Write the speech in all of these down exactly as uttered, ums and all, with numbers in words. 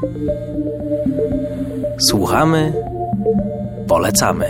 Słuchamy, polecamy.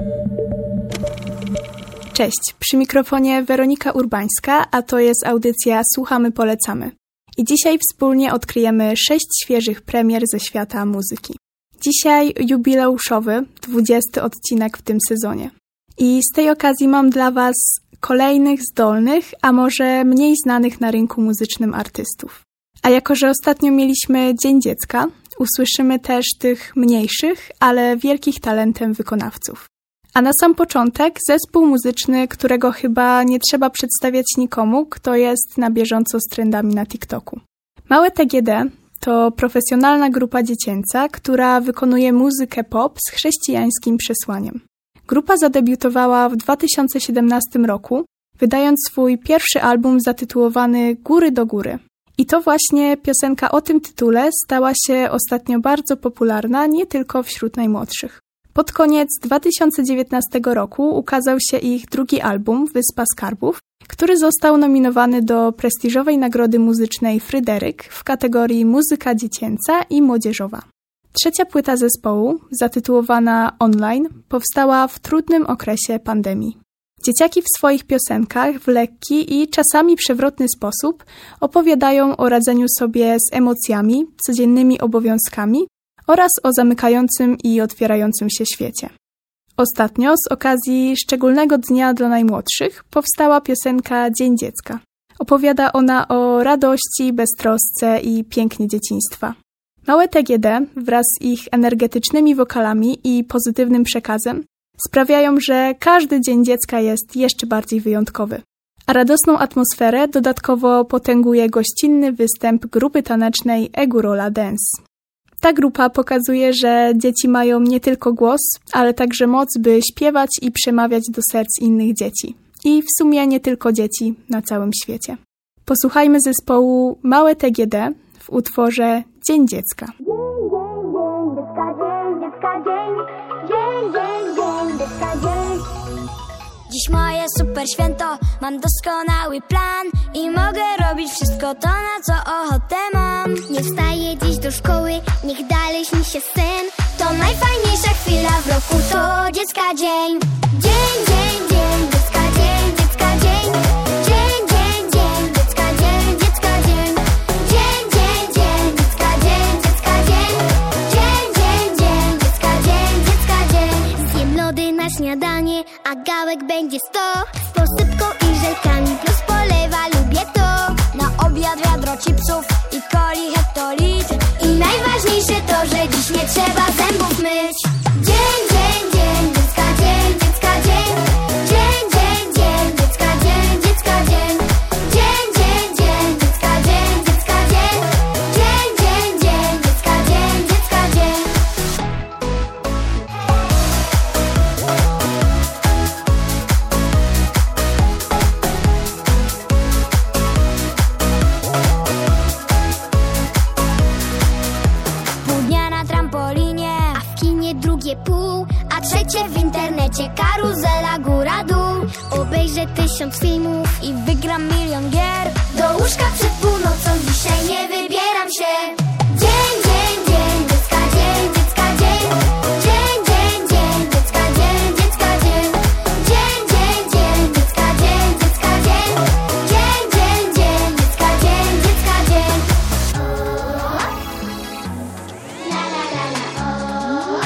Cześć, przy mikrofonie Weronika Urbańska, a to jest audycja Słuchamy, polecamy. I dzisiaj wspólnie odkryjemy sześć świeżych premier ze świata muzyki. Dzisiaj jubileuszowy, dwudziesty odcinek w tym sezonie. I z tej okazji mam dla Was kolejnych zdolnych, a może mniej znanych na rynku muzycznym artystów. A jako że ostatnio mieliśmy Dzień Dziecka, usłyszymy też tych mniejszych, ale wielkich talentem wykonawców. A na sam początek zespół muzyczny, którego chyba nie trzeba przedstawiać nikomu, kto jest na bieżąco z trendami na TikToku. Małe T G D to profesjonalna grupa dziecięca, która wykonuje muzykę pop z chrześcijańskim przesłaniem. Grupa zadebiutowała w dwa tysiące siedemnastym roku, wydając swój pierwszy album zatytułowany Góry do góry. I to właśnie piosenka o tym tytule stała się ostatnio bardzo popularna nie tylko wśród najmłodszych. Pod koniec dwa tysiące dziewiętnastego roku ukazał się ich drugi album Wyspa Skarbów, który został nominowany do prestiżowej nagrody muzycznej Fryderyk w kategorii Muzyka dziecięca i młodzieżowa. Trzecia płyta zespołu, zatytułowana Online, powstała w trudnym okresie pandemii. Dzieciaki w swoich piosenkach w lekki i czasami przewrotny sposób opowiadają o radzeniu sobie z emocjami, codziennymi obowiązkami oraz o zamykającym i otwierającym się świecie. Ostatnio z okazji szczególnego dnia dla najmłodszych powstała piosenka Dzień Dziecka. Opowiada ona o radości, beztrosce i pięknie dzieciństwa. Małe T G D wraz z ich energetycznymi wokalami i pozytywnym przekazem sprawiają, że każdy Dzień Dziecka jest jeszcze bardziej wyjątkowy. A radosną atmosferę dodatkowo potęguje gościnny występ grupy tanecznej Egórola Dance. Ta grupa pokazuje, że dzieci mają nie tylko głos, ale także moc, by śpiewać i przemawiać do serc innych dzieci. I w sumie nie tylko dzieci na całym świecie. Posłuchajmy zespołu Małe T G D w utworze Dzień Dziecka. Dziś moje super święto, mam doskonały plan i mogę robić wszystko to, na co ochotę mam. Nie wstaję dziś do szkoły, niech dalej śni się sen. To najfajniejsza chwila w roku, to dziecka dzień. Dzień, dzień, dzień, dziecka dzień, dziecka dzień. Dzień, dzień, dzień, dziecka dzień, dziecka dzień. Dzień, dzień, dzień, dziecka dzień, dziecka dzień. Dzień, dzień, dzień, dziecka dzień, dziecka dzień. Zjem lody na śniadanie, a gałek będzie sto. Z posypką i żelkami plus polewa, lubię to. Na obiad wiadro chipsów i coli hektolitr. I najważniejsze to, że dziś nie trzeba zębów myć. Dzień, dzień, dzień, dziecka dzień, dziecka dzień. Dzień, dzień, dzień, dziecka dzień, dziecka dzień. Dzień, dzień, dzień, dziecka dzień, dziecka dzień. Dzień, dzień, dzień, dziecka dzień, dziecka dzień. Pół dnia na trampolinie, A w kinie drugie pół, a trzecie w internecie, karuzela góra-dół. obejrzę tysiąc filmów I wygram milion gier. Do łóżka przed północą dzisiaj nie wybieram się. Dzień, dzień, dzień, dziecka dzień, dziecka dzień. Dzień, dzień, dzień, dziecka dzień, dziecka dzień. Dzień, dzień, dzień, dziecka dzień, dziecka dzień. Dzień, dzień, dzień, dziecka dzień, dziecka dzień. La la la la o.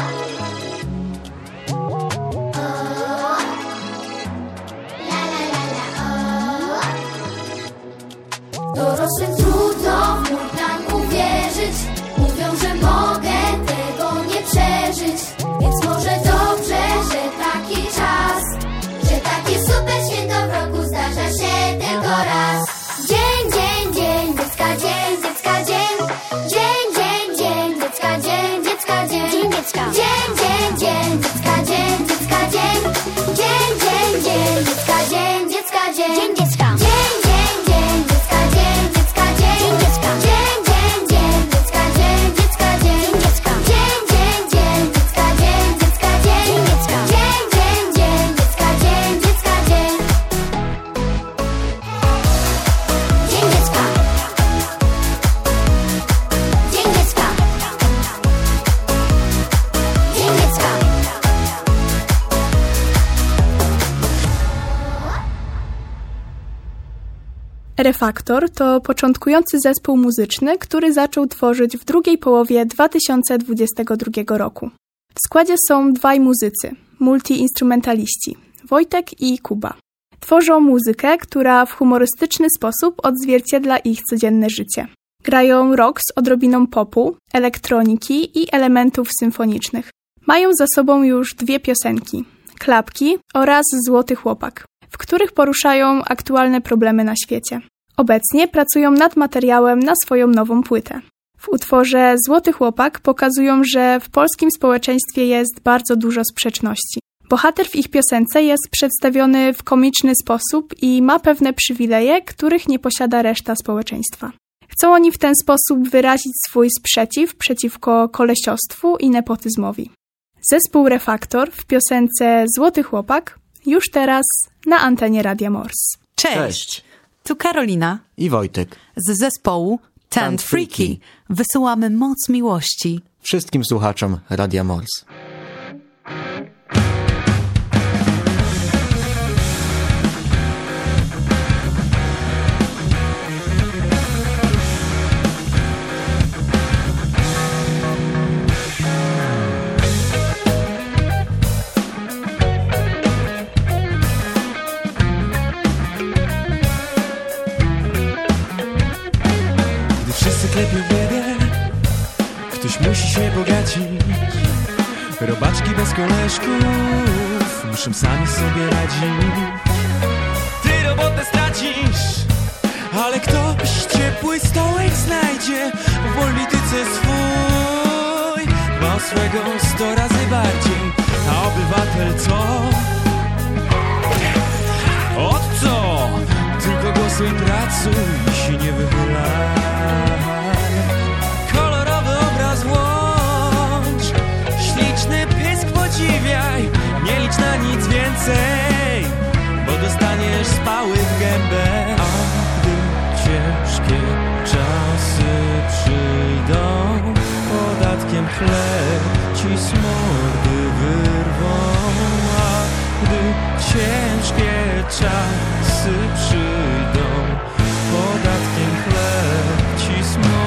La la la la o. Dorosłym trudno w mój plan uwierzyć. Refaktor to początkujący zespół muzyczny, który zaczął tworzyć w drugiej połowie dwa tysiące dwudziestego drugiego roku. W składzie są dwaj muzycy, multiinstrumentaliści, Wojtek i Kuba. Tworzą muzykę, która w humorystyczny sposób odzwierciedla ich codzienne życie. Grają rock z odrobiną popu, elektroniki i elementów symfonicznych. Mają za sobą już dwie piosenki, Klapki oraz Złoty Chłopak, w których poruszają aktualne problemy na świecie. Obecnie pracują nad materiałem na swoją nową płytę. W utworze Złoty Chłopak pokazują, że w polskim społeczeństwie jest bardzo dużo sprzeczności. Bohater w ich piosence jest przedstawiony w komiczny sposób i ma pewne przywileje, których nie posiada reszta społeczeństwa. Chcą oni w ten sposób wyrazić swój sprzeciw przeciwko kolesiostwu i nepotyzmowi. Zespół Refaktor w piosence Złoty Chłopak już teraz na antenie Radia Morse. Cześć! Cześć! Tu Karolina I Wojtek. z zespołu Tent Freaky. Wysyłamy moc miłości Wszystkim słuchaczom Radia Morse. Klepią w niebie, ktoś musi się bogacić. Robaczki bez koleżków muszą sami sobie radzić. Ty robotę stracisz, ale ktoś ciepły stołek znajdzie. W polityce swój ma swego sto razy bardziej. A obywatel co? Od co? Tylko głosuj, pracuj i się nie wychylaj. Podziwiaj, nie licz na nic więcej, bo dostaniesz spały w gębę. A gdy ciężkie czasy przyjdą, podatkiem chleb ci z mordy wyrwą. A gdy ciężkie czasy przyjdą, podatkiem chleb ci z mordy wyrwą.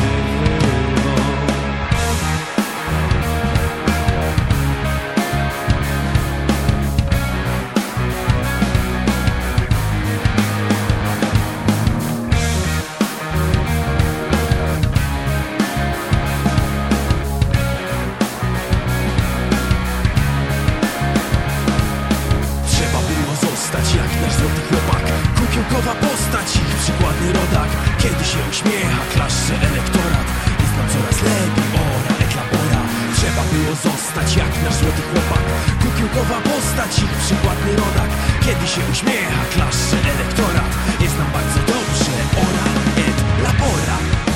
Kukiełkowa postać, ich przykładny rodak. Kiedy się uśmiecha, klaszcze elektorat. Jest nam coraz lepiej, ora, eklabora. Trzeba było zostać jak nasz złoty chłopak. Kukiełkowa postać, ich przykładny rodak. Kiedy się uśmiecha, klaszcze elektorat. Jest nam bardzo dobrze, ora, et labora.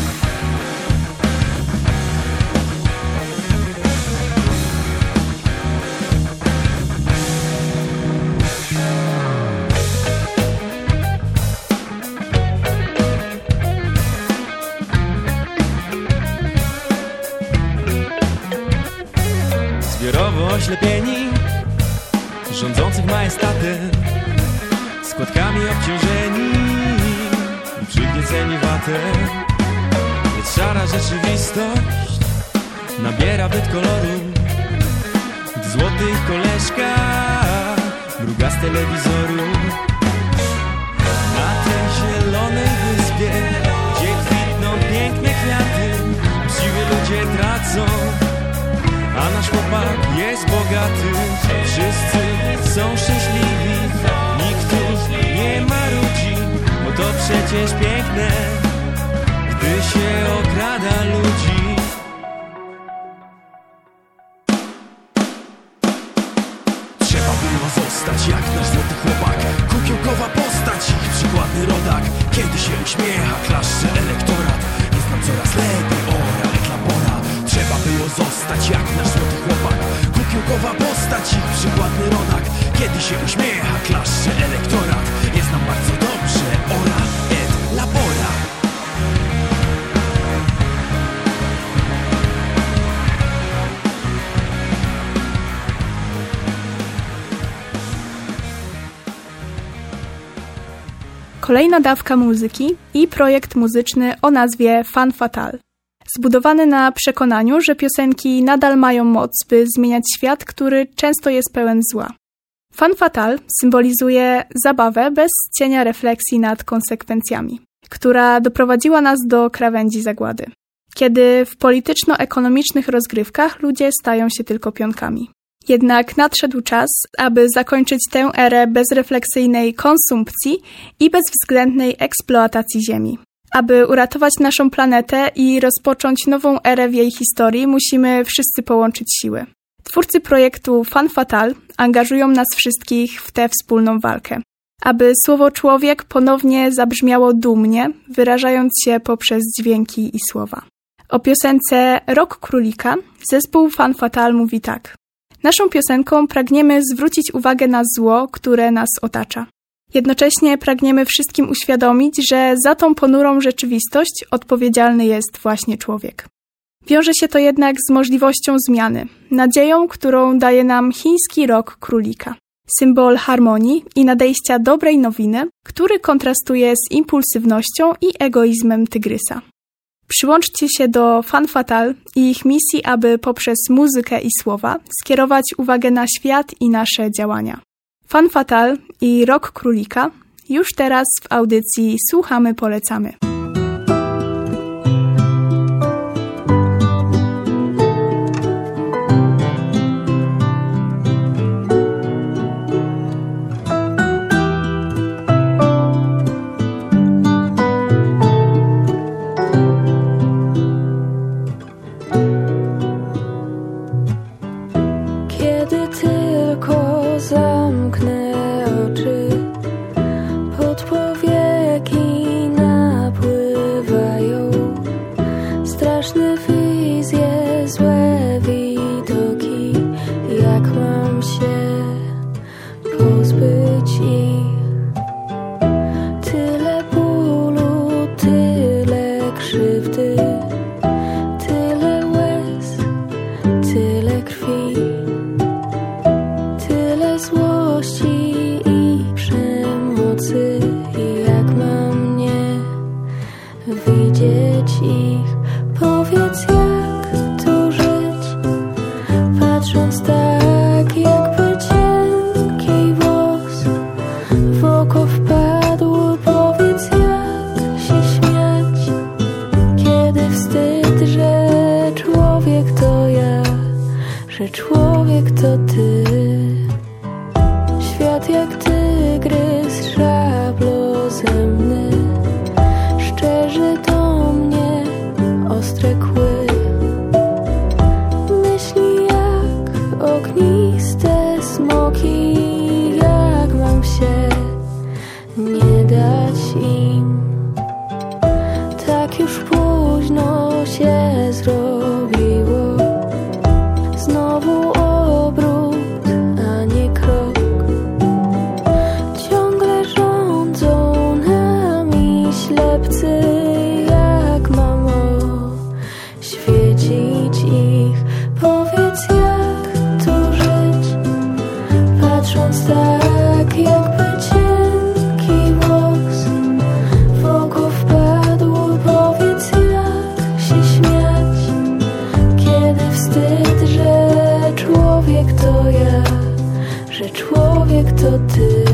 Zbiorowo oślepieni, rządzących majestatem, składkami obciążeni i przygnieceni watem. Lecz szara rzeczywistość nabiera byt koloru, gdy złoty ich koleżka mruga z telewizoru. Na tej zielonej wyspie, gdzie kwitną piękne kwiaty, siły ludzie tracą, a nasz chłopak jest bogaty. Wszyscy są szczęśliwi, nikt tu nie marudzi, bo to przecież piękne, gdy się okrada ludzi. Trzeba było zostać jak nasz złoty chłopak. Kukiełkowa postać, ich przykładny rodak. Kiedy się uśmiecha, klaszcze elektorat. Jest nam coraz lepiej, ora, eklabora. Trzeba było zostać jak nasz złoty chłopak. Kukiełkowa postać, ich przykładny rodak. Kiedy się uśmiecha, klaszcze elektorat. Jest nam bardzo dobrze, ora, et labora. kolejna dawka muzyki i projekt muzyczny o nazwie Femme Fatale. Zbudowany na przekonaniu, że piosenki nadal mają moc, by zmieniać świat, który często jest pełen zła. Femme Fatale symbolizuje zabawę bez cienia refleksji nad konsekwencjami, która doprowadziła nas do krawędzi zagłady, kiedy w polityczno-ekonomicznych rozgrywkach ludzie stają się tylko pionkami. Jednak nadszedł czas, aby zakończyć tę erę bezrefleksyjnej konsumpcji i bezwzględnej eksploatacji Ziemi. Aby uratować naszą planetę i rozpocząć nową erę w jej historii, musimy wszyscy połączyć siły. Twórcy projektu Femme Fatale angażują nas wszystkich w tę wspólną walkę, aby słowo człowiek ponownie zabrzmiało dumnie, wyrażając się poprzez dźwięki i słowa. O piosence Rok Królika zespół Femme Fatale mówi tak. Naszą piosenką pragniemy zwrócić uwagę na zło, które nas otacza. Jednocześnie pragniemy wszystkim uświadomić, że za tą ponurą rzeczywistość odpowiedzialny jest właśnie człowiek. Wiąże się to jednak z możliwością zmiany, nadzieją, którą daje nam chiński rok królika. Symbol harmonii i nadejścia dobrej nowiny, który kontrastuje z impulsywnością i egoizmem tygrysa. Przyłączcie się do Femme Fatale i ich misji, aby poprzez muzykę i słowa skierować uwagę na świat i nasze działania. Femme Fatale i Rok Królika już teraz w audycji Słuchamy, polecamy. Kiedy tylko zamknę oczy, pod powieki napływają straszne wizje, złe widoki. Jak mam się pozbyć ich? Tyle bólu, tyle krzywdy, tyle łez, tyle krwi, tyle złości i przemocy. Jak mam nie widzieć ich? Powiedz, jak tu żyć, patrząc tak, jakby cienki włos w oko wpadł. Powiedz, jak się śmiać, kiedy wstyd, że człowiek to ja, że człowiek to ty. Świat jak tygrys szablozemny szczerzy do mnie ostre kły. Myśli jak ogniste smoki. Jak mam się nie dać im? Tak już późno się zrobiło. Znowu obrót, a nie krok. Ciągle rządzą nami ślepcy. Jak mam oświecić ich? Powiedz, jak tu żyć, patrząc tak, jakby cienki włos w oko wpadł. Powiedz, jak się śmiać, kiedy wstyd, że człowiek to ja, że człowiek to ty.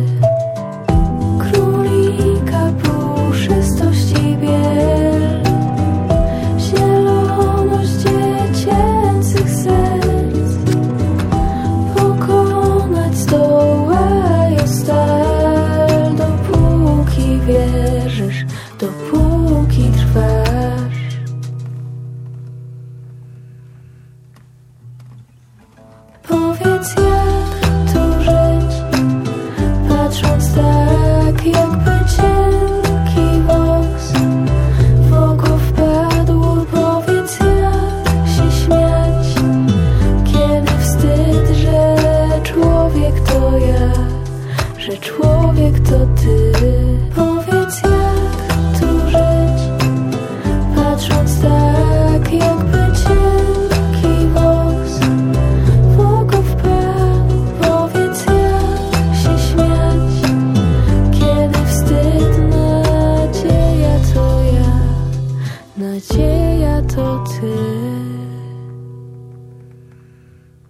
Królika puszystość i biel, zieloność dziecięcych serc, pokonać zdołają stal, dopóki wierzysz, dopóki trwasz. Powiedz, jak tu żyć,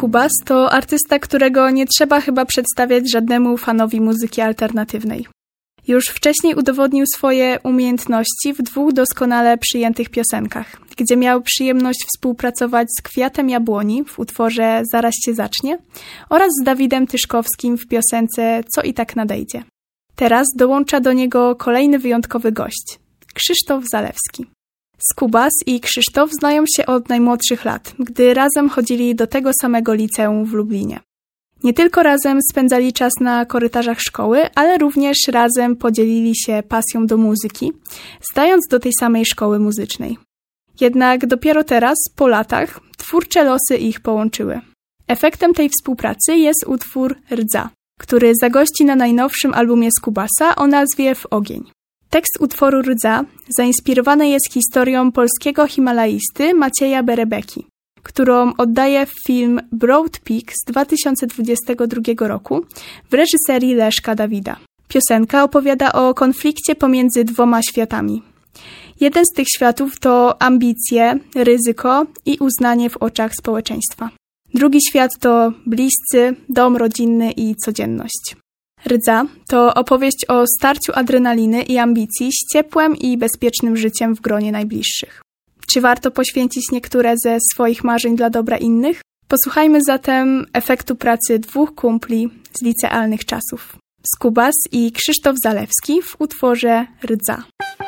Skubas to artysta, którego nie trzeba chyba przedstawiać żadnemu fanowi muzyki alternatywnej. Już wcześniej udowodnił swoje umiejętności w dwóch doskonale przyjętych piosenkach, gdzie miał przyjemność współpracować z Kwiatem Jabłoni w utworze Zaraz cię zacznie oraz z Dawidem Tyszkowskim w piosence Co i tak nadejdzie. Teraz dołącza do niego kolejny wyjątkowy gość – Krzysztof Zalewski. Skubas i Krzysztof znają się od najmłodszych lat, gdy razem chodzili do tego samego liceum w Lublinie. Nie tylko razem spędzali czas na korytarzach szkoły, ale również razem podzielili się pasją do muzyki, zdając do tej samej szkoły muzycznej. Jednak dopiero teraz, po latach, twórcze losy ich połączyły. Efektem tej współpracy jest utwór Rdza, który zagości na najnowszym albumie Skubasa o nazwie W ogień. Tekst utworu Rdza zainspirowany jest historią polskiego himalaisty Macieja Berebeki, którą oddaje film Broad Peak z dwa tysiące dwudziestego drugiego roku w reżyserii Leszka Dawida. Piosenka opowiada o konflikcie pomiędzy dwoma światami. Jeden z tych światów to ambicje, ryzyko i uznanie w oczach społeczeństwa. Drugi świat to bliscy, dom rodzinny i codzienność. Rdza to opowieść o starciu adrenaliny i ambicji z ciepłym i bezpiecznym życiem w gronie najbliższych. Czy warto poświęcić niektóre ze swoich marzeń dla dobra innych? Posłuchajmy zatem efektu pracy dwóch kumpli z licealnych czasów. Skubas i Krzysztof Zalewski w utworze Rdza.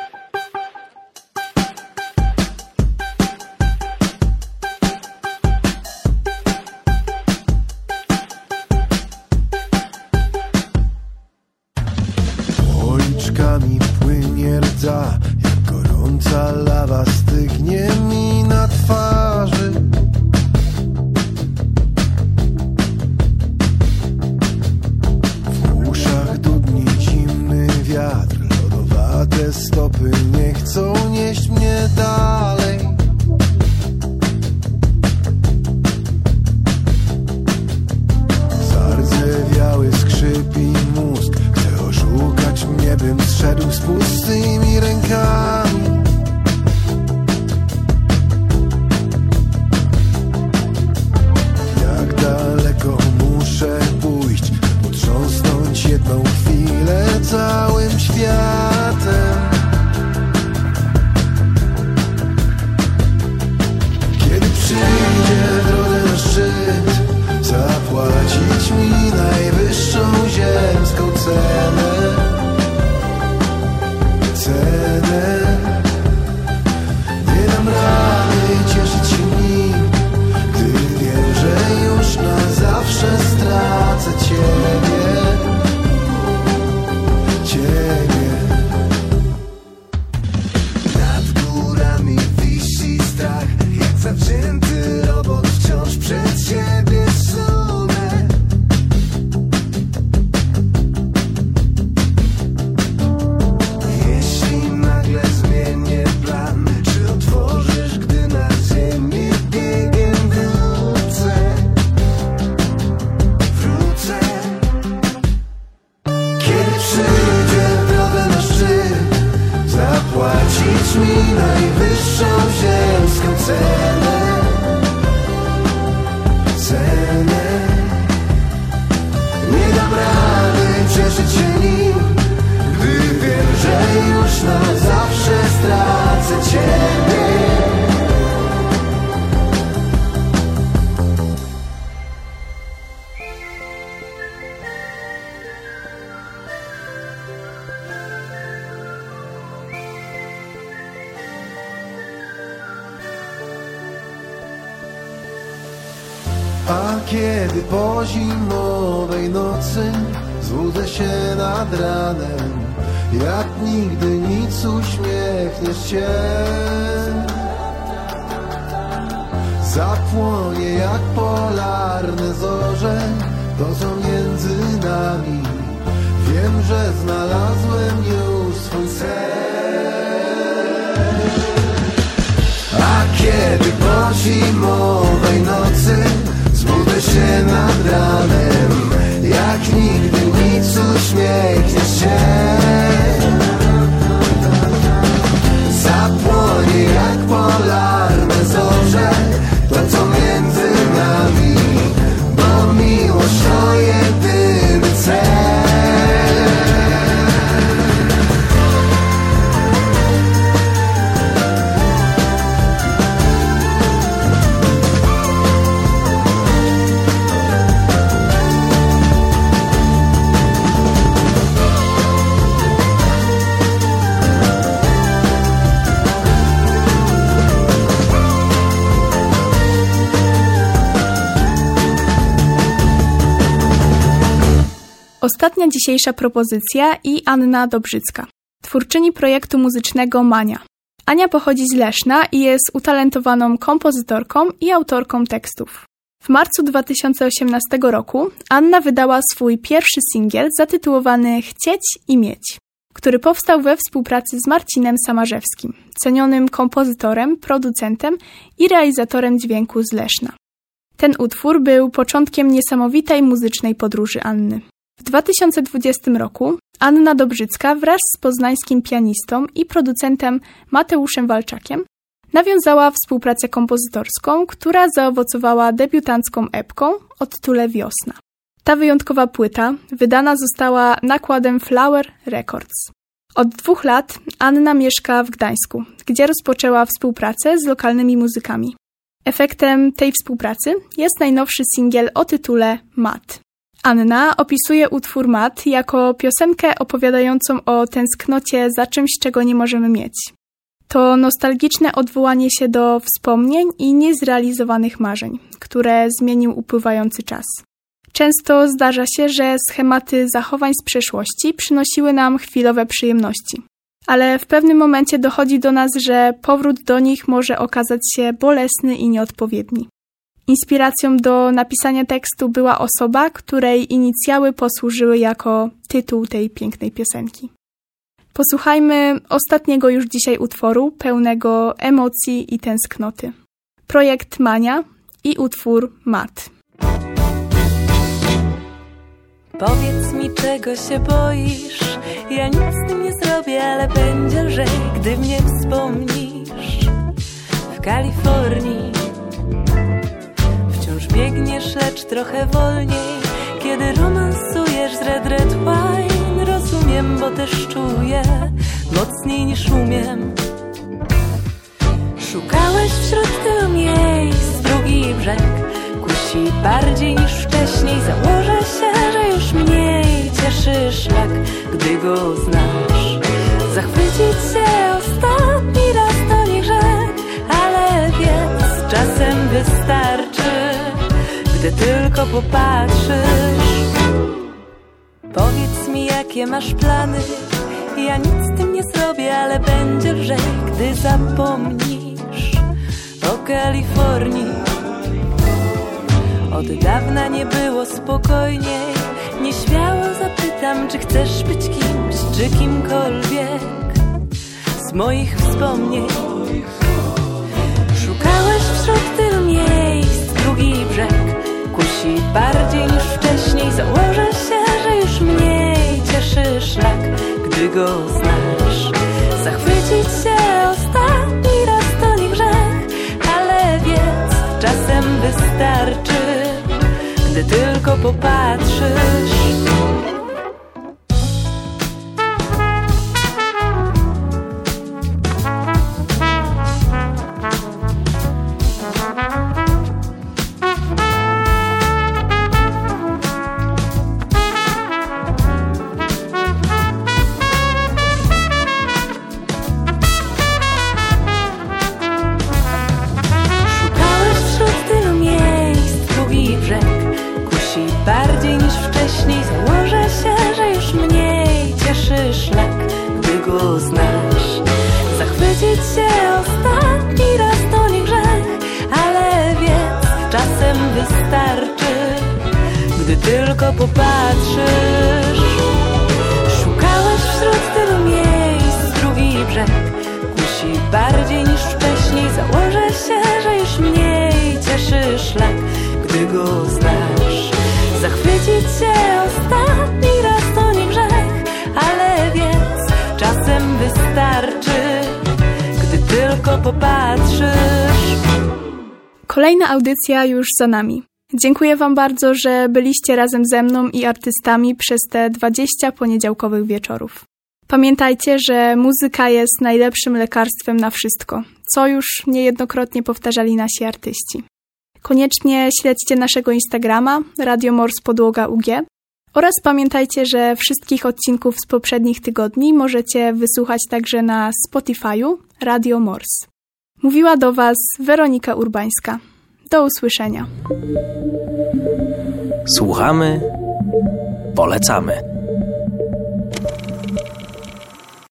Policzkami płynie rdza, jak gorąca lawa stygnie mi na twarzy. W uszach dudni zimny wiatr, lodowate stopy nie chcą nieść mnie dalej. Zardzewiały skrzypi mózg, chce oszukać mnie, bym zszedł z pustymi rękami. Jak daleko muszę pójść, potrząsnąć jedną chwilę całym światem. Kiedy przyjdzie drodze na szczyt, zapłacić mi najwyższą ziemską cenę. Cenę. Nie dam rady cieszyć się nim, gdy wiem, że już na zawsze stracę Ciebie. Ciebie. Nad górami wisi strach, jak zawzięty robot wciąż przed siebie sunę. Jeśli nagle zmienię plan, czy otworzysz, gdy na ziemię biegiem wrócę? Wrócę. Kiedy przyjdzie drogę na szczyt, zapłacić mi najwyższą ziemską cenę. Cenę. Nie dam rady cieszyć się nim, gdy wiem, że już na zawsze stracę Ciebie. A kiedy po zimowej nocy zbudzę się nad ranem, jak nigdy nic uśmiechniesz się. Zapłonie jak polarne zorze to, co między nami. Wiem, że znalazłem już swój cel. A kiedy po zimowej nocy zbudzę się nad ranem, jak nigdy nic uśmiechniesz się. Zapłonie jak polarne zorze to, co między nami. Ostatnia dzisiejsza propozycja i Anna Dobrzycka, twórczyni projektu muzycznego Mania. Ania pochodzi z Leszna i jest utalentowaną kompozytorką i autorką tekstów. W marcu dwa tysiące osiemnastego roku Anna wydała swój pierwszy singiel zatytułowany Chcieć i mieć, który powstał we współpracy z Marcinem Samarzewskim, cenionym kompozytorem, producentem i realizatorem dźwięku z Leszna. Ten utwór był początkiem niesamowitej muzycznej podróży Anny. W dwa tysiące dwudziestym roku Anna Dobrzycka wraz z poznańskim pianistą i producentem Mateuszem Walczakiem nawiązała współpracę kompozytorską, która zaowocowała debiutancką epką o tytule Wiosna. Ta wyjątkowa płyta wydana została nakładem Flower Records. Od dwóch lat Anna mieszka w Gdańsku, gdzie rozpoczęła współpracę z lokalnymi muzykami. Efektem tej współpracy jest najnowszy singiel o tytule Mat. Anna opisuje utwór Mat jako piosenkę opowiadającą o tęsknocie za czymś, czego nie możemy mieć. To nostalgiczne odwołanie się do wspomnień i niezrealizowanych marzeń, które zmienił upływający czas. Często zdarza się, że schematy zachowań z przeszłości przynosiły nam chwilowe przyjemności. Ale w pewnym momencie dochodzi do nas, że powrót do nich może okazać się bolesny i nieodpowiedni. Inspiracją do napisania tekstu była osoba, której inicjały posłużyły jako tytuł tej pięknej piosenki. Posłuchajmy ostatniego już dzisiaj utworu, pełnego emocji i tęsknoty. Projekt Mania i utwór Mat. Powiedz mi, czego się boisz? Ja nic z tym nie zrobię, ale będzie lżej, gdy mnie wspomnisz. W Kalifornii wciąż biegniesz, lecz trochę wolniej. Kiedy romansujesz z Red Red Wine, rozumiem, bo też czuję mocniej niż umiem. Szukałeś wśród tylu miejsc, drugi brzeg kusi bardziej niż wcześniej. Założę się, że już mniej cieszy szlak, gdy go znasz. Zachwycić się ostatni raz to nie grzech, ale wiedz, czasem wystarczy, gdy tylko popatrzysz. Powiedz mi, jakie masz plany? Ja nic z tym nie zrobię, ale będzie lżej, gdy zapomnisz o Kalifornii. Od dawna nie było spokojniej. Nieśmiało zapytam, czy chcesz być kimś, czy kimkolwiek z moich wspomnień. Szukałeś wśród tylu miejsc, drugi brzeg kusi bardziej niż wcześniej. Założę się, że już mniej cieszy szlak, gdy go znasz. Zachwycić się ostatni raz to nie grzech, ale wiedz, czasem wystarczy, gdy tylko popatrzysz. Bardziej niż wcześniej założę się, że już mniej cieszy szlak, gdy go znasz. Zachwycić się ostatni raz to nie grzech, ale wiedz, czasem wystarczy, gdy tylko popatrzysz. Szukałeś wśród tylu miejsc, drugi brzeg kusi bardziej niż wcześniej. Założę się, że już mniej cieszy szlak, gdy go znasz. Zachwycić się ostatni raz to nie grzech, ale wiedz, czasem wystarczy, gdy tylko popatrzysz. Kolejna audycja już za nami. Dziękuję Wam bardzo, że byliście razem ze mną i artystami przez te dwadzieścia poniedziałkowych wieczorów. Pamiętajcie, że muzyka jest najlepszym lekarstwem na wszystko, co już niejednokrotnie powtarzali nasi artyści. Koniecznie śledźcie naszego Instagrama Radio Mors Podłoga U G oraz pamiętajcie, że wszystkich odcinków z poprzednich tygodni możecie wysłuchać także na Spotify'u Radio Mors. Mówiła do Was Weronika Urbańska. Do usłyszenia. Słuchamy polecamy.